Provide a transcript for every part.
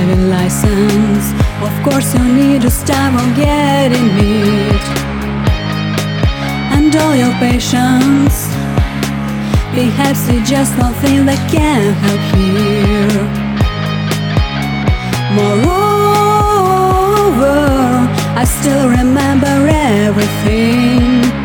driving license. Of course you need to start on getting it, and all your patience. Perhaps it's just one thing that can help here. Moreover, I still remember everything.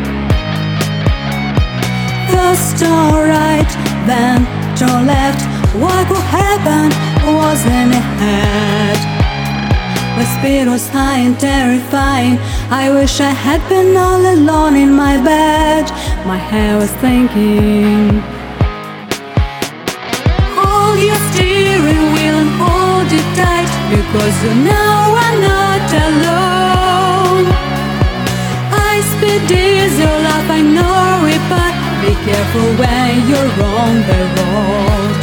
First turn right, then turn left. What could happen was in ahead. The speed was high and terrifying. I wish I had been all alone in my bed. My head was thinking, hold your steering wheel and hold it tight, because you know I'm not alone. High speed is your life, I know it, but be careful when you're on the road.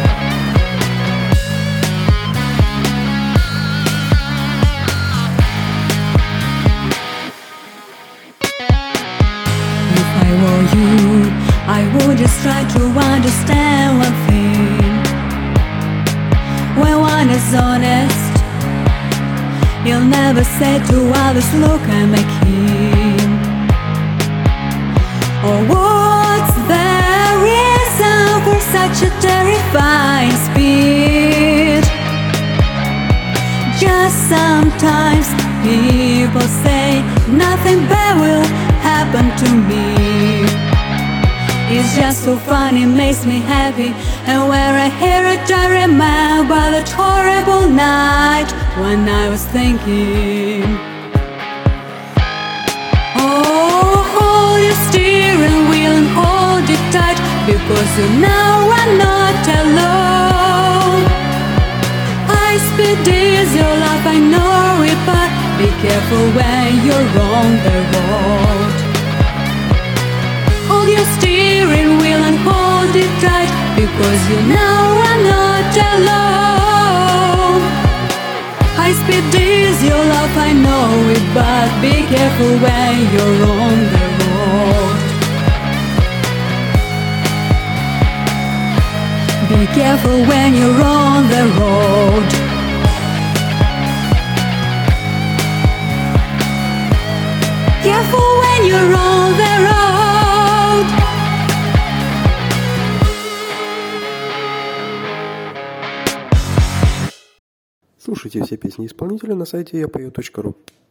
If I were you, I would just try to understand one thing. When one is honest, he'll never say to others, look, I'm a king. Or what's the reason for such a terrifying speed? Just sometimes people say nothing bad will happen to me. It's just so fun, it makes me happy. And when I hear it, I remember that horrible night when I was thinking, oh, hold your steering wheel and hold it tight, because you know I'm not alone. High speed is your life, I know it, but be careful when you're on the road. Hold your steering wheel and hold it tight, because you know I'm not alone. High speed is your life, I know it, but be careful when you're on the road. Be careful when you're on the road. Careful when you're on the road. Слушайте все песни исполнителя на сайте yapoe.ru.